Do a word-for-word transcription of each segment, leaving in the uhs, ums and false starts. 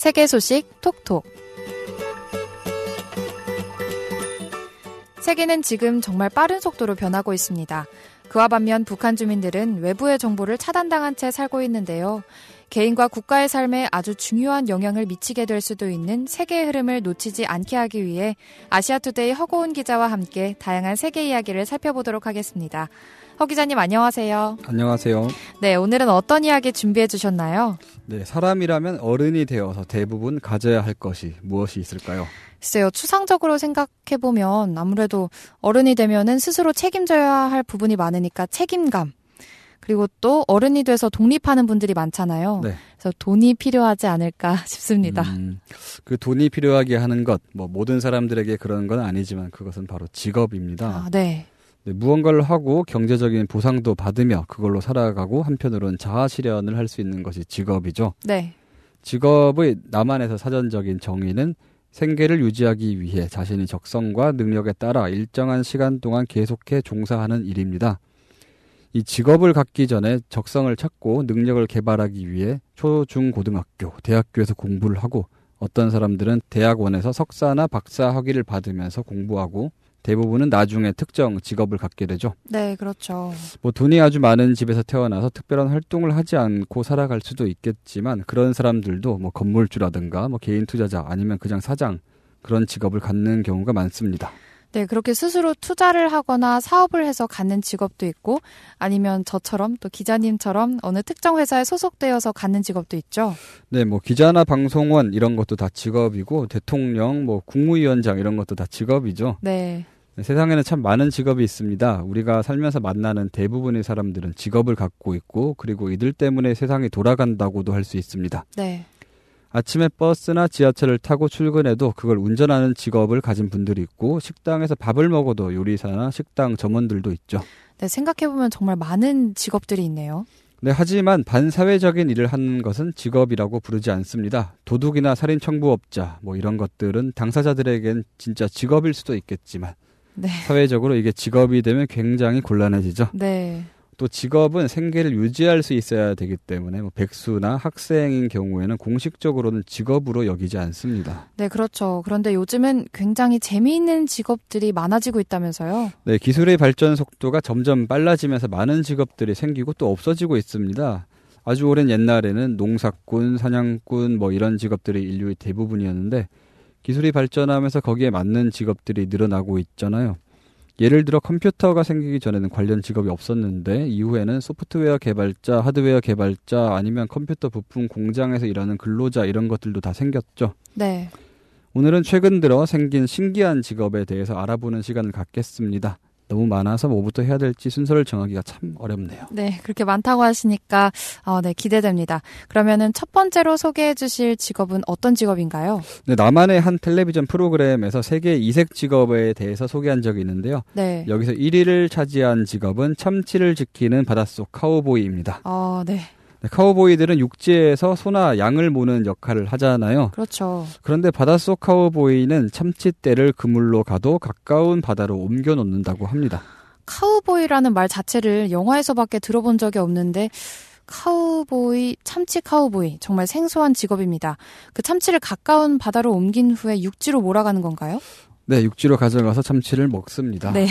세계 소식 톡톡. 세계는 지금 정말 빠른 속도로 변하고 있습니다. 그와 반면 북한 주민들은 외부의 정보를 차단당한 채 살고 있는데요. 개인과 국가의 삶에 아주 중요한 영향을 미치게 될 수도 있는 세계의 흐름을 놓치지 않게 하기 위해 아시아투데이 허고은 기자와 함께 다양한 세계 이야기를 살펴보도록 하겠습니다. 허 기자님 안녕하세요. 안녕하세요. 네, 오늘은 어떤 이야기 준비해 주셨나요? 네, 사람이라면 어른이 되어서 대부분 가져야 할 것이 무엇이 있을까요? 글쎄요, 추상적으로 생각해보면 아무래도 어른이 되면은 스스로 책임져야 할 부분이 많으니까 책임감. 그리고 또 어른이 돼서 독립하는 분들이 많잖아요. 네. 그래서 돈이 필요하지 않을까 싶습니다. 음, 그 돈이 필요하게 하는 것, 뭐 모든 사람들에게 그런 건 아니지만 그것은 바로 직업입니다. 아, 네. 네, 무언가를 하고 경제적인 보상도 받으며 그걸로 살아가고 한편으로는 자아 실현을 할 수 있는 것이 직업이죠. 네. 직업의 남한에서 사전적인 정의는 생계를 유지하기 위해 자신의 적성과 능력에 따라 일정한 시간 동안 계속해 종사하는 일입니다. 이 직업을 갖기 전에 적성을 찾고 능력을 개발하기 위해 초, 중, 고등학교, 대학교에서 공부를 하고 어떤 사람들은 대학원에서 석사나 박사 학위를 받으면서 공부하고 대부분은 나중에 특정 직업을 갖게 되죠. 네, 그렇죠. 뭐 돈이 아주 많은 집에서 태어나서 특별한 활동을 하지 않고 살아갈 수도 있겠지만 그런 사람들도 뭐 건물주라든가 뭐 개인 투자자 아니면 그냥 사장 그런 직업을 갖는 경우가 많습니다. 네, 그렇게 스스로 투자를 하거나 사업을 해서 갖는 직업도 있고 아니면 저처럼 또 기자님처럼 어느 특정 회사에 소속되어서 갖는 직업도 있죠. 네, 뭐 기자나 방송원 이런 것도 다 직업이고 대통령, 뭐 국무위원장 이런 것도 다 직업이죠. 네. 네, 세상에는 참 많은 직업이 있습니다. 우리가 살면서 만나는 대부분의 사람들은 직업을 갖고 있고 그리고 이들 때문에 세상이 돌아간다고도 할 수 있습니다. 네. 아침에 버스나 지하철을 타고 출근해도 그걸 운전하는 직업을 가진 분들이 있고 식당에서 밥을 먹어도 요리사나 식당 점원들도 있죠. 네, 생각해보면 정말 많은 직업들이 있네요. 네, 하지만 반사회적인 일을 하는 것은 직업이라고 부르지 않습니다. 도둑이나 살인청부업자 뭐 이런 것들은 당사자들에겐 진짜 직업일 수도 있겠지만 네. 사회적으로 이게 직업이 되면 굉장히 곤란해지죠. 네. 또 직업은 생계를 유지할 수 있어야 되기 때문에 뭐 백수나 학생인 경우에는 공식적으로는 직업으로 여기지 않습니다. 네, 그렇죠. 그런데 요즘은 굉장히 재미있는 직업들이 많아지고 있다면서요? 네, 기술의 발전 속도가 점점 빨라지면서 많은 직업들이 생기고 또 없어지고 있습니다. 아주 오랜 옛날에는 농사꾼, 사냥꾼 뭐 이런 직업들이 인류의 대부분이었는데 기술이 발전하면서 거기에 맞는 직업들이 늘어나고 있잖아요. 예를 들어 컴퓨터가 생기기 전에는 관련 직업이 없었는데 이후에는 소프트웨어 개발자, 하드웨어 개발자 아니면 컴퓨터 부품 공장에서 일하는 근로자 이런 것들도 다 생겼죠. 네. 오늘은 최근 들어 생긴 신기한 직업에 대해서 알아보는 시간을 갖겠습니다. 너무 많아서 뭐부터 해야 될지 순서를 정하기가 참 어렵네요. 네, 그렇게 많다고 하시니까 어, 네, 기대됩니다. 그러면은 첫 번째로 소개해 주실 직업은 어떤 직업인가요? 네, 남한의 한 텔레비전 프로그램에서 세계 이색 직업에 대해서 소개한 적이 있는데요. 네. 여기서 일 위를 차지한 직업은 참치를 지키는 바닷속 카우보이입니다. 어, 네. 네, 카우보이들은 육지에서 소나 양을 모는 역할을 하잖아요. 그렇죠. 그런데 바닷속 카우보이는 참치떼를 그물로 가도 가까운 바다로 옮겨 놓는다고 합니다. 카우보이라는 말 자체를 영화에서밖에 들어본 적이 없는데 카우보이, 참치 카우보이 정말 생소한 직업입니다. 그 참치를 가까운 바다로 옮긴 후에 육지로 몰아가는 건가요? 네, 육지로 가져가서 참치를 먹습니다. 네.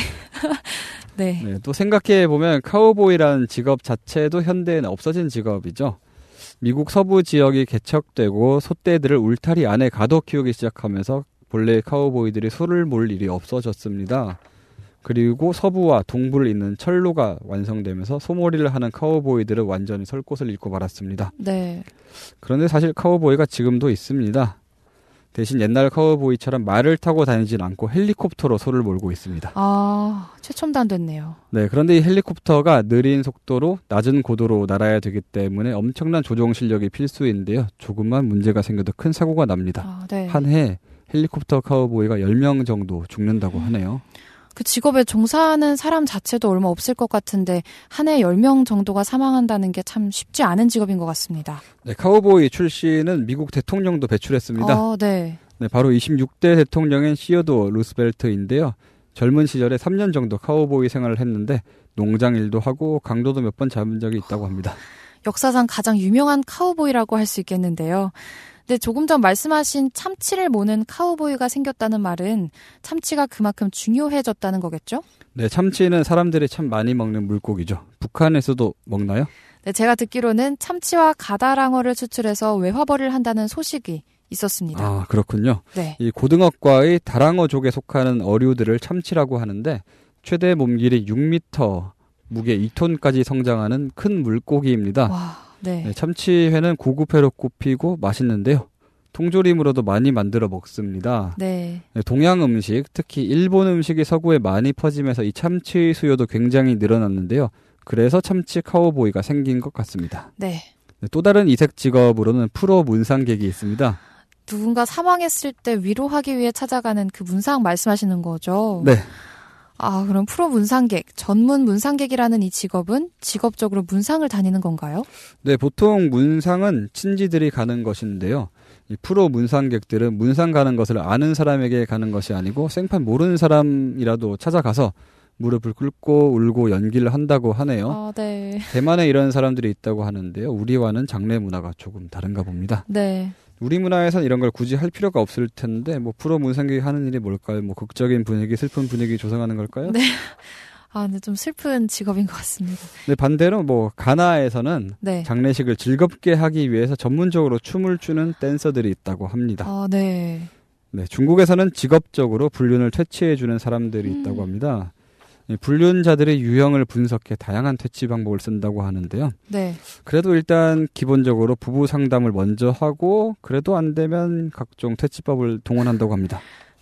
네. 네, 또 생각해보면 카우보이라는 직업 자체도 현대에는 없어진 직업이죠. 미국 서부 지역이 개척되고 소떼들을 울타리 안에 가둬 키우기 시작하면서 본래 카우보이들이 소를 몰 일이 없어졌습니다. 그리고 서부와 동부를 잇는 철로가 완성되면서 소몰이를 하는 카우보이들은 완전히 설 곳을 잃고 말았습니다. 네. 그런데 사실 카우보이가 지금도 있습니다. 대신 옛날 카우보이처럼 말을 타고 다니진 않고 헬리콥터로 소를 몰고 있습니다. 아, 최첨단됐네요. 네, 그런데 이 헬리콥터가 느린 속도로 낮은 고도로 날아야 되기 때문에 엄청난 조종 실력이 필수인데요. 조금만 문제가 생겨도 큰 사고가 납니다. 아, 네. 한 해 헬리콥터 카우보이가 열 명 정도 죽는다고 하네요. 그 직업에 종사하는 사람 자체도 얼마 없을 것 같은데 한 해 열 명 정도가 사망한다는 게 참 쉽지 않은 직업인 것 같습니다. 네, 카우보이 출신은 미국 대통령도 배출했습니다. 어, 네. 네, 바로 이십육 대 대통령인 시어도 루스벨트인데요. 젊은 시절에 삼 년 정도 카우보이 생활을 했는데 농장 일도 하고 강도도 몇 번 잡은 적이 있다고 합니다. 역사상 가장 유명한 카우보이라고 할 수 있겠는데요. 근데 조금 전 말씀하신 참치를 모는 카우보이가 생겼다는 말은 참치가 그만큼 중요해졌다는 거겠죠? 네, 참치는 사람들이 참 많이 먹는 물고기죠. 북한에서도 먹나요? 네, 제가 듣기로는 참치와 가다랑어를 수출해서 외화벌이를 한다는 소식이 있었습니다. 아, 그렇군요. 네. 이 고등어과의 다랑어족에 속하는 어류들을 참치라고 하는데 최대 몸길이 육 미터, 무게 이 톤까지 성장하는 큰 물고기입니다. 와, 네. 네, 참치회는 고급회로 꼽히고 맛있는데요. 통조림으로도 많이 만들어 먹습니다. 네. 네, 동양 음식, 특히 일본 음식이 서구에 많이 퍼지면서 이 참치 수요도 굉장히 늘어났는데요. 그래서 참치 카우보이가 생긴 것 같습니다. 네. 네, 또 다른 이색 직업으로는 프로 문상객이 있습니다. 누군가 사망했을 때 위로하기 위해 찾아가는 그 문상 말씀하시는 거죠? 네. 아, 그럼 프로 문상객, 전문 문상객이라는 이 직업은 직업적으로 문상을 다니는 건가요? 네, 보통 문상은 친지들이 가는 것인데요. 이 프로 문상객들은 문상 가는 것을 아는 사람에게 가는 것이 아니고 생판 모르는 사람이라도 찾아가서 무릎을 꿇고 울고 연기를 한다고 하네요. 아, 네. 대만에 이런 사람들이 있다고 하는데요. 우리와는 장례 문화가 조금 다른가 봅니다. 네. 우리 문화에선 이런 걸 굳이 할 필요가 없을 텐데 뭐 프로 문상객이 하는 일이 뭘까요? 뭐 극적인 분위기, 슬픈 분위기 조성하는 걸까요? 네. 아, 근데 좀 슬픈 직업인 것 같습니다. 네, 반대로 뭐 가나에서는 네. 장례식을 즐겁게 하기 위해서 전문적으로 춤을 추는 댄서들이 있다고 합니다. 아, 네. 네, 중국에서는 직업적으로 불륜을 퇴치해주는 사람들이 음. 있다고 합니다. 이 불륜자들의 유형을 분석해 다양한 퇴치 방법을 쓴다고 하는데요. 네. 그래도 일단 기본적으로 부부 상담을 먼저 하고 그래도 안 되면 각종 퇴치법을 동원한다고 합니다.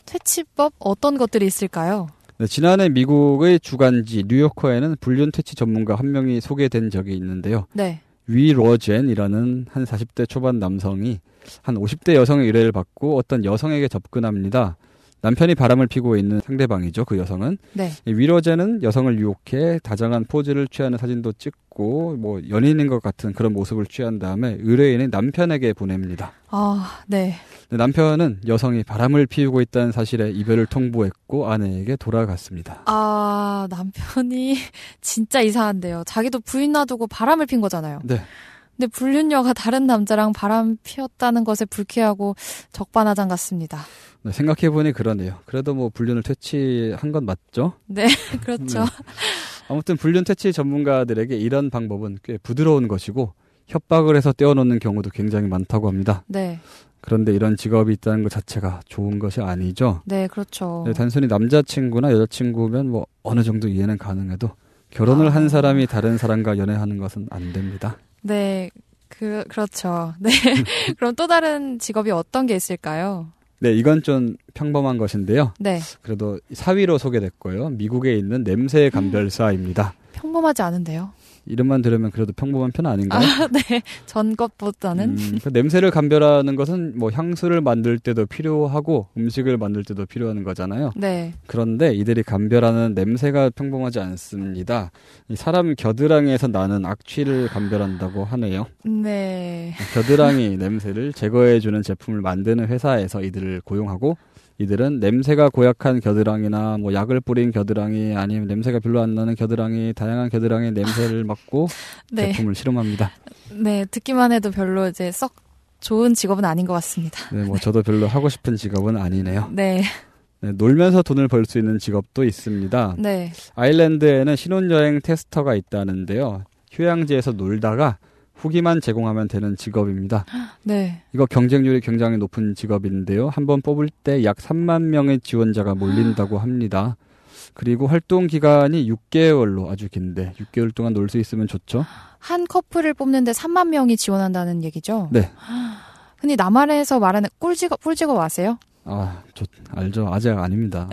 퇴치법 어떤 것들이 있을까요? 네, 지난해 미국의 주간지 뉴요커에는 불륜 퇴치 전문가 한 명이 소개된 적이 있는데요. 네. 위 로젠이라는 한 사십 대 초반 남성이 한 오십 대 여성의 의뢰를 받고 어떤 여성에게 접근합니다. 남편이 바람을 피고 있는 상대방이죠. 그 여성은. 네. 위로제는 여성을 유혹해 다정한 포즈를 취하는 사진도 찍고 뭐 연인인 것 같은 그런 모습을 취한 다음에 의뢰인의 남편에게 보냅니다. 아, 네. 남편은 여성이 바람을 피우고 있다는 사실에 이별을 통보했고 아내에게 돌아갔습니다. 아, 남편이 진짜 이상한데요. 자기도 부인 놔두고 바람을 핀 거잖아요. 네. 근데 불륜녀가 다른 남자랑 바람 피웠다는 것에 불쾌하고 적반하장 같습니다. 네, 생각해보니 그러네요. 그래도 뭐 불륜을 퇴치한 건 맞죠? 네, 그렇죠. 네. 아무튼 불륜 퇴치 전문가들에게 이런 방법은 꽤 부드러운 것이고 협박을 해서 떼어놓는 경우도 굉장히 많다고 합니다. 네. 그런데 이런 직업이 있다는 것 자체가 좋은 것이 아니죠. 네, 그렇죠. 네, 단순히 남자친구나 여자친구면 뭐 어느 정도 이해는 가능해도 결혼을 아. 한 사람이 다른 사람과 연애하는 것은 안 됩니다. 네, 그, 그렇죠. 네. 그럼 또 다른 직업이 어떤 게 있을까요? 네, 이건 좀 평범한 것인데요. 네. 그래도 사위로 소개됐고요. 미국에 있는 냄새 감별사입니다. 평범하지 않은데요. 이름만 들으면 그래도 평범한 편 아닌가요? 아, 네. 전 것보다는. 음, 그 냄새를 감별하는 것은 뭐 향수를 만들 때도 필요하고 음식을 만들 때도 필요한 거잖아요. 네. 그런데 이들이 감별하는 냄새가 평범하지 않습니다. 이 사람 겨드랑이에서 나는 악취를 감별한다고 하네요. 네. 겨드랑이 냄새를 제거해주는 제품을 만드는 회사에서 이들을 고용하고 이들은 냄새가 고약한 겨드랑이나 뭐 약을 뿌린 겨드랑이 아니면 냄새가 별로 안 나는 겨드랑이 다양한 겨드랑이 냄새를 맡고 네. 제품을 실험합니다. 네, 듣기만 해도 별로 이제 썩 좋은 직업은 아닌 것 같습니다. 네, 뭐 저도 별로 하고 싶은 직업은 아니네요. 네. 네, 놀면서 돈을 벌 수 있는 직업도 있습니다. 네. 아일랜드에는 신혼여행 테스터가 있다는데요. 휴양지에서 놀다가 후기만 제공하면 되는 직업입니다. 네. 이거 경쟁률이 굉장히 높은 직업인데요. 한번 뽑을 때 약 삼만 명의 지원자가 몰린다고 합니다. 그리고 활동 기간이 육 개월로 아주 긴데 육 개월 동안 놀 수 있으면 좋죠. 한 커플을 뽑는데 삼만 명이 지원한다는 얘기죠? 네. 근데 남한에서 말하는 꿀직업, 꿀직업 아세요? 아, 저 알죠. 아직 아닙니다.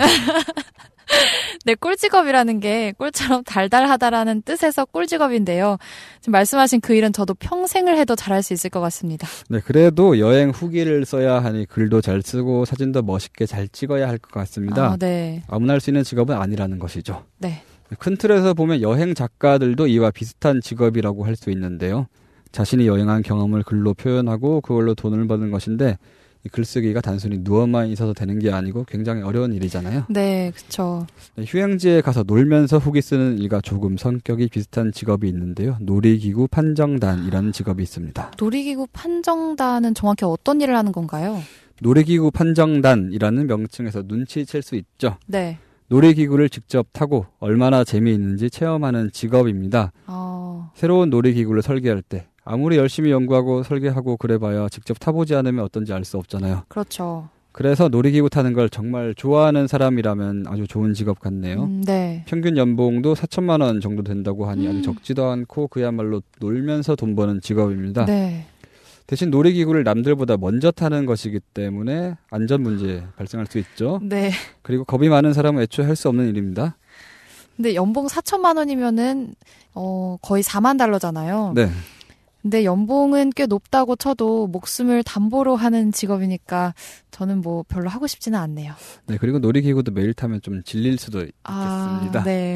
네, 꿀직업이라는 게 꿀처럼 달달하다라는 뜻에서 꿀직업인데요. 지금 말씀하신 그 일은 저도 평생을 해도 잘할 수 있을 것 같습니다. 네, 그래도 여행 후기를 써야 하니 글도 잘 쓰고 사진도 멋있게 잘 찍어야 할 것 같습니다. 아, 네. 아무나 할 수 있는 직업은 아니라는 것이죠. 네. 큰 틀에서 보면 여행 작가들도 이와 비슷한 직업이라고 할 수 있는데요. 자신이 여행한 경험을 글로 표현하고 그걸로 돈을 버는 것인데 글쓰기가 단순히 누워만 있어서 되는 게 아니고 굉장히 어려운 일이잖아요. 네, 그렇죠. 휴양지에 가서 놀면서 후기 쓰는 일과 조금 성격이 비슷한 직업이 있는데요. 놀이기구 판정단이라는 직업이 있습니다. 놀이기구 판정단은 정확히 어떤 일을 하는 건가요? 놀이기구 판정단이라는 명칭에서 눈치챌 수 있죠. 네. 놀이기구를 직접 타고 얼마나 재미있는지 체험하는 직업입니다. 어... 새로운 놀이기구를 설계할 때 아무리 열심히 연구하고 설계하고 그래봐야 직접 타보지 않으면 어떤지 알 수 없잖아요. 그렇죠. 그래서 놀이기구 타는 걸 정말 좋아하는 사람이라면 아주 좋은 직업 같네요. 음, 네. 평균 연봉도 사천만 원 정도 된다고 하니 음. 아주 적지도 않고 그야말로 놀면서 돈 버는 직업입니다. 네. 대신 놀이기구를 남들보다 먼저 타는 것이기 때문에 안전 문제 발생할 수 있죠. 네. 그리고 겁이 많은 사람은 애초에 할 수 없는 일입니다. 근데 연봉 사천만 원이면은 어, 거의 사만 달러잖아요. 네. 근데 연봉은 꽤 높다고 쳐도 목숨을 담보로 하는 직업이니까 저는 뭐 별로 하고 싶지는 않네요. 네, 그리고 놀이기구도 매일 타면 좀 질릴 수도 있겠습니다. 아, 네.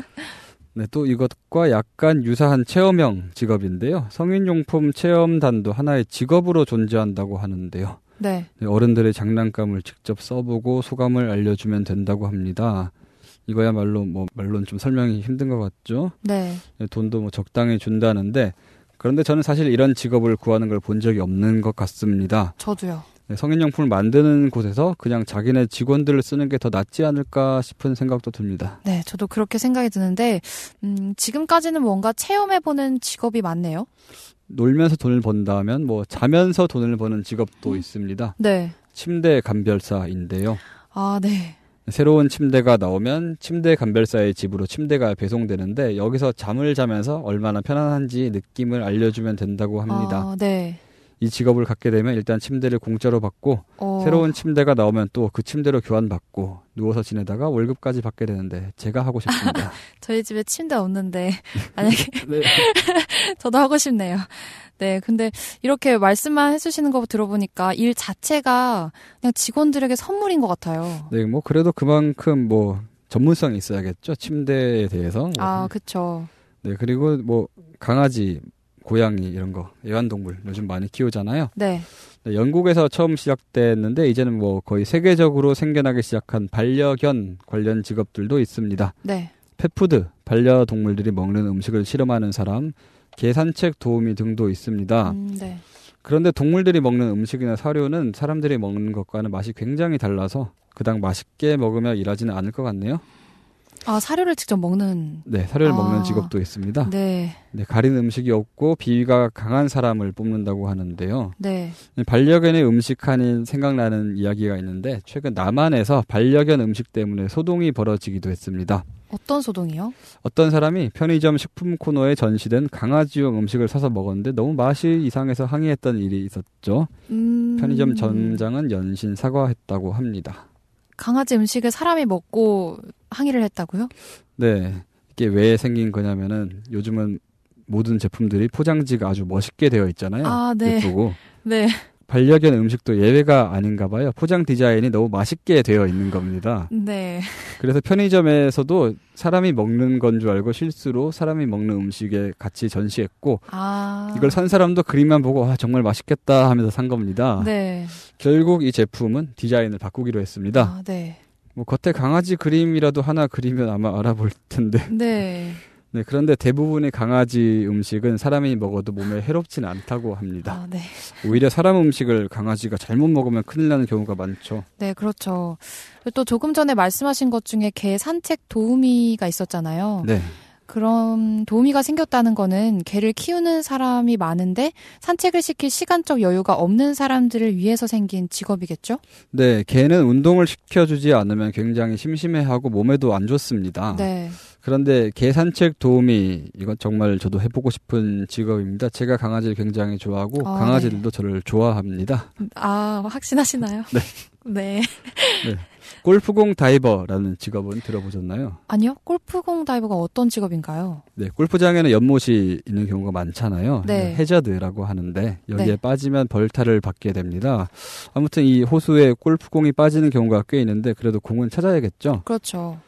네, 또 이것과 약간 유사한 체험형 직업인데요. 성인용품 체험단도 하나의 직업으로 존재한다고 하는데요. 네. 네, 어른들의 장난감을 직접 써보고 소감을 알려주면 된다고 합니다. 이거야말로 뭐 말로는 좀 설명이 힘든 것 같죠? 네. 네, 돈도 뭐 적당히 준다는데 그런데 저는 사실 이런 직업을 구하는 걸 본 적이 없는 것 같습니다. 저도요. 네, 성인용품을 만드는 곳에서 그냥 자기네 직원들을 쓰는 게 더 낫지 않을까 싶은 생각도 듭니다. 네, 저도 그렇게 생각이 드는데 음, 지금까지는 뭔가 체험해보는 직업이 많네요. 놀면서 돈을 번다면 뭐 자면서 돈을 버는 직업도 음. 있습니다. 네. 침대 감별사인데요. 아, 네. 새로운 침대가 나오면 침대 감별사의 집으로 침대가 배송되는데 여기서 잠을 자면서 얼마나 편안한지 느낌을 알려주면 된다고 합니다. 아, 네. 이 직업을 갖게 되면 일단 침대를 공짜로 받고 어... 새로운 침대가 나오면 또 그 침대로 교환받고 누워서 지내다가 월급까지 받게 되는데 제가 하고 싶습니다. 저희 집에 침대 없는데 만약에 네. 저도 하고 싶네요. 네, 근데 이렇게 말씀만 해주시는 거 들어보니까 일 자체가 그냥 직원들에게 선물인 것 같아요. 네, 뭐 그래도 그만큼 뭐 전문성이 있어야겠죠. 침대에 대해서. 아, 그렇죠. 네, 그리고 뭐 강아지, 고양이 이런 거 애완동물 요즘 많이 키우잖아요. 네. 네, 영국에서 처음 시작됐는데 이제는 뭐 거의 세계적으로 생겨나기 시작한 반려견 관련 직업들도 있습니다. 네. 펫푸드, 반려동물들이 먹는 음식을 실험하는 사람, 개 산책 도우미 등도 있습니다. 음, 네. 그런데 동물들이 먹는 음식이나 사료는 사람들이 먹는 것과는 맛이 굉장히 달라서 그닥 맛있게 먹으며 일하지는 않을 것 같네요. 아, 사료를 직접 먹는. 네, 사료를 아, 먹는 직업도 있습니다. 네. 네, 가린 음식이 없고 비위가 강한 사람을 뽑는다고 하는데요. 네. 반려견의 음식하니 생각나는 이야기가 있는데 최근 남한에서 반려견 음식 때문에 소동이 벌어지기도 했습니다. 어떤 소동이요? 어떤 사람이 편의점 식품 코너에 전시된 강아지용 음식을 사서 먹었는데 너무 맛이 이상해서 항의했던 일이 있었죠. 음... 편의점 점장은 연신 사과했다고 합니다. 강아지 음식을 사람이 먹고 항의를 했다고요? 네. 이게 왜 생긴 거냐면은 요즘은 모든 제품들이 포장지가 아주 멋있게 되어 있잖아요. 아, 네. 예쁘고. 네. 반려견 음식도 예외가 아닌가 봐요. 포장 디자인이 너무 맛있게 되어 있는 겁니다. 네. 그래서 편의점에서도 사람이 먹는 건 줄 알고 실수로 사람이 먹는 음식에 같이 전시했고 아. 이걸 산 사람도 그림만 보고 아, 정말 맛있겠다 하면서 산 겁니다. 네. 결국 이 제품은 디자인을 바꾸기로 했습니다. 아, 네. 뭐 겉에 강아지 그림이라도 하나 그리면 아마 알아볼 텐데. 네. 네, 그런데 대부분의 강아지 음식은 사람이 먹어도 몸에 해롭지는 않다고 합니다. 아, 네. 오히려 사람 음식을 강아지가 잘못 먹으면 큰일 나는 경우가 많죠. 네, 그렇죠. 또 조금 전에 말씀하신 것 중에 개 산책 도우미가 있었잖아요. 네. 그런 도우미가 생겼다는 거는 개를 키우는 사람이 많은데 산책을 시킬 시간적 여유가 없는 사람들을 위해서 생긴 직업이겠죠? 네, 개는 운동을 시켜주지 않으면 굉장히 심심해하고 몸에도 안 좋습니다. 네. 그런데 개 산책 도우미, 이건 정말 저도 해보고 싶은 직업입니다. 제가 강아지를 굉장히 좋아하고 아, 강아지들도 네. 저를 좋아합니다. 아, 확신하시나요? 네. 네. 네. 골프공 다이버라는 직업은 들어보셨나요? 아니요. 골프공 다이버가 어떤 직업인가요? 네, 골프장에는 연못이 있는 경우가 많잖아요. 네. 해저드라고 하는데 여기에 네. 빠지면 벌타를 받게 됩니다. 아무튼 이 호수에 골프공이 빠지는 경우가 꽤 있는데 그래도 공은 찾아야겠죠. 그렇죠.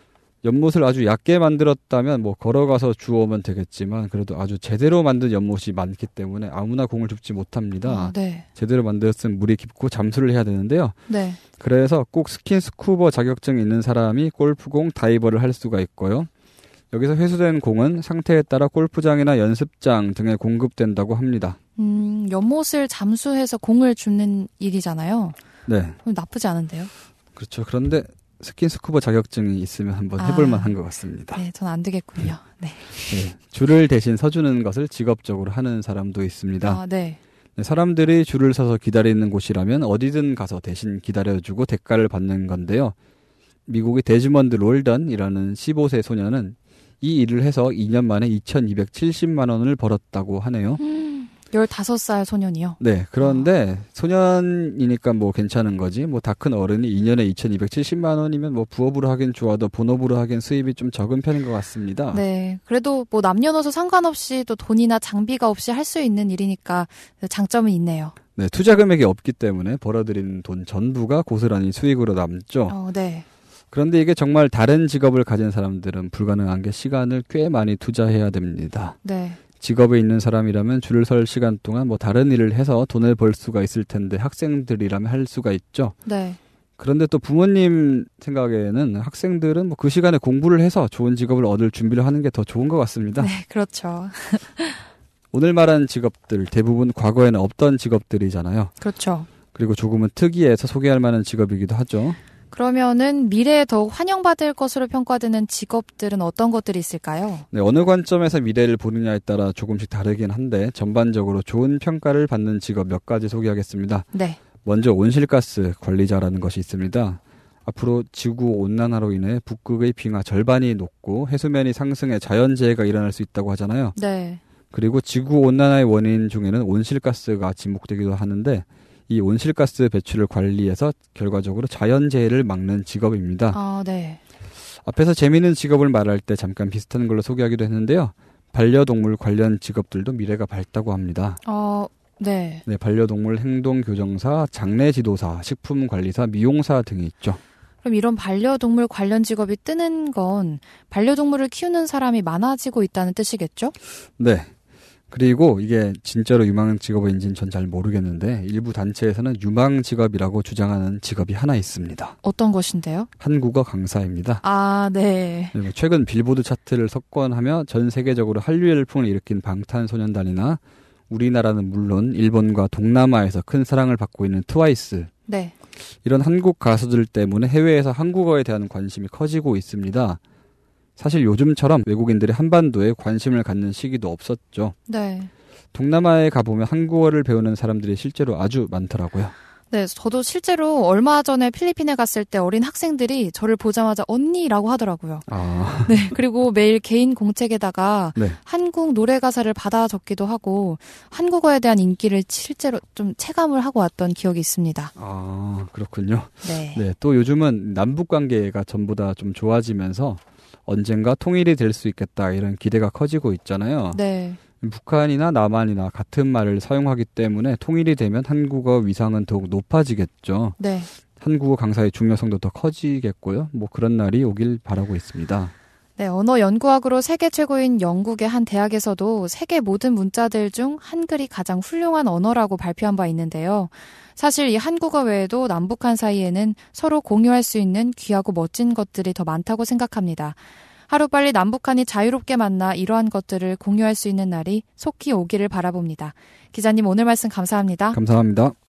연못을 아주 얕게 만들었다면 뭐 걸어가서 주워오면 되겠지만 그래도 아주 제대로 만든 연못이 많기 때문에 아무나 공을 줍지 못합니다. 아, 네. 제대로 만들었으면 물이 깊고 잠수를 해야 되는데요. 네. 그래서 꼭 스킨스쿠버 자격증이 있는 사람이 골프공 다이버를 할 수가 있고요. 여기서 회수된 공은 상태에 따라 골프장이나 연습장 등에 공급된다고 합니다. 음, 연못을 잠수해서 공을 줍는 일이잖아요. 네. 나쁘지 않은데요? 그렇죠. 그런데 스킨스쿠버 자격증이 있으면 한번 해볼 아, 만한 것 같습니다. 네, 전 안 되겠군요. 네. 네. 줄을 대신 서주는 것을 직업적으로 하는 사람도 있습니다. 아, 네. 네, 사람들이 줄을 서서 기다리는 곳이라면 어디든 가서 대신 기다려주고 대가를 받는 건데요. 미국의 데즈먼드 롤던이라는 십오 세 소년은 이 일을 해서 이 년 만에 이천이백칠십만 원을 벌었다고 하네요. 음, 열다섯 살 소년이요? 네, 그런데 아. 소년이니까 뭐 괜찮은 거지. 뭐 다 큰 어른이 이 년에 이천이백칠십만 원이면 뭐 부업으로 하긴 좋아도 본업으로 하긴 수입이 좀 적은 편인 것 같습니다. 네, 그래도 뭐 남녀노소 상관없이 또 돈이나 장비가 없이 할 수 있는 일이니까 장점은 있네요. 네, 투자 금액이 없기 때문에 벌어들인 돈 전부가 고스란히 수익으로 남죠. 어, 네. 그런데 이게 정말 다른 직업을 가진 사람들은 불가능한 게 시간을 꽤 많이 투자해야 됩니다. 네. 직업에 있는 사람이라면 줄을 설 시간 동안 뭐 다른 일을 해서 돈을 벌 수가 있을 텐데 학생들이라면 할 수가 있죠. 네. 그런데 또 부모님 생각에는 학생들은 뭐 그 시간에 공부를 해서 좋은 직업을 얻을 준비를 하는 게 더 좋은 것 같습니다. 네, 그렇죠. 오늘 말한 직업들 대부분 과거에는 없던 직업들이잖아요. 그렇죠. 그리고 조금은 특이해서 소개할 만한 직업이기도 하죠. 그러면은 미래에 더욱 환영받을 것으로 평가되는 직업들은 어떤 것들이 있을까요? 네, 어느 관점에서 미래를 보느냐에 따라 조금씩 다르긴 한데 전반적으로 좋은 평가를 받는 직업 몇 가지 소개하겠습니다. 네. 먼저 온실가스 관리자라는 것이 있습니다. 앞으로 지구온난화로 인해 북극의 빙하 절반이 녹고 해수면이 상승해 자연재해가 일어날 수 있다고 하잖아요. 네. 그리고 지구온난화의 원인 중에는 온실가스가 지목되기도 하는데 이 온실가스 배출을 관리해서 결과적으로 자연재해를 막는 직업입니다. 아, 네. 앞에서 재미있는 직업을 말할 때 잠깐 비슷한 걸로 소개하기도 했는데요. 반려동물 관련 직업들도 미래가 밝다고 합니다. 어, 네. 네, 반려동물 행동교정사, 장례지도사, 식품관리사, 미용사 등이 있죠. 그럼 이런 반려동물 관련 직업이 뜨는 건 반려동물을 키우는 사람이 많아지고 있다는 뜻이겠죠? 네. 그리고 이게 진짜로 유망 직업인지는 전 잘 모르겠는데 일부 단체에서는 유망 직업이라고 주장하는 직업이 하나 있습니다. 어떤 것인데요? 한국어 강사입니다. 아, 네. 최근 빌보드 차트를 석권하며 전 세계적으로 한류 열풍을 일으킨 방탄소년단이나 우리나라는 물론 일본과 동남아에서 큰 사랑을 받고 있는 트와이스. 네. 이런 한국 가수들 때문에 해외에서 한국어에 대한 관심이 커지고 있습니다. 사실 요즘처럼 외국인들이 한반도에 관심을 갖는 시기도 없었죠. 네. 동남아에 가보면 한국어를 배우는 사람들이 실제로 아주 많더라고요. 네, 저도 실제로 얼마 전에 필리핀에 갔을 때 어린 학생들이 저를 보자마자 언니라고 하더라고요. 아. 네, 그리고 매일 개인 공책에다가 네. 한국 노래 가사를 받아 적기도 하고 한국어에 대한 인기를 실제로 좀 체감을 하고 왔던 기억이 있습니다. 아, 그렇군요. 네. 네, 또 요즘은 남북 관계가 전보다 좀 좋아지면서 언젠가 통일이 될 수 있겠다 이런 기대가 커지고 있잖아요. 네. 북한이나 남한이나 같은 말을 사용하기 때문에 통일이 되면 한국어 위상은 더욱 높아지겠죠. 네. 한국어 강사의 중요성도 더 커지겠고요. 뭐 그런 날이 오길 바라고 있습니다. 네, 언어 연구학으로 세계 최고인 영국의 한 대학에서도 세계 모든 문자들 중 한글이 가장 훌륭한 언어라고 발표한 바 있는데요. 사실 이 한국어 외에도 남북한 사이에는 서로 공유할 수 있는 귀하고 멋진 것들이 더 많다고 생각합니다. 하루빨리 남북한이 자유롭게 만나 이러한 것들을 공유할 수 있는 날이 속히 오기를 바라봅니다. 기자님 오늘 말씀 감사합니다. 감사합니다.